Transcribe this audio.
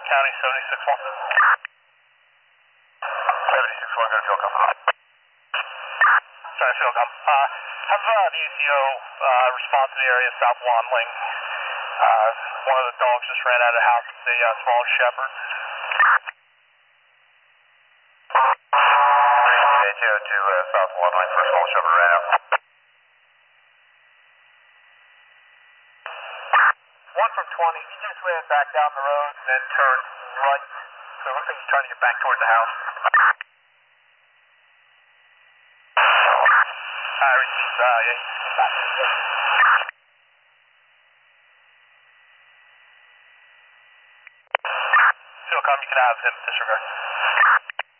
County 76-1. 76-1, go to field com. Sorry, field com. Have the ACO respond to the area south Wandling. One of the dogs just ran out of the house. It's a small shepherd. ACO to south Wandling for a small shepherd ran out. 1 from 20, he just ran back down the road and then turned right. So it looks like he's trying to get back towards the house. Philcom, you can have him disregard.